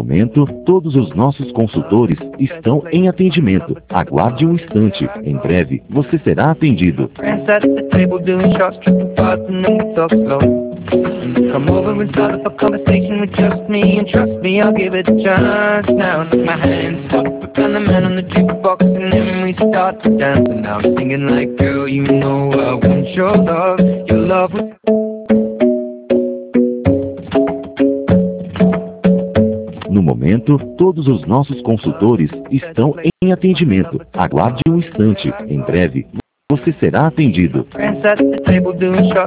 momento, todos os nossos consultores estão em atendimento. Aguarde um instante. Em breve, você será atendido. Friends at the table doing shots, tripping fast, and then we talk slow. Come over and start up a conversation with just me, and trust me, I'll give it a chance. Now take my hands up, and the man on the jukebox, and then we start to dance. And I'm singing like, girl, you know I want your love. Your love was... No momento, todos os nossos consultores estão em atendimento. Aguarde um instante. Em breve, você será atendido. Friends at the table doing shots.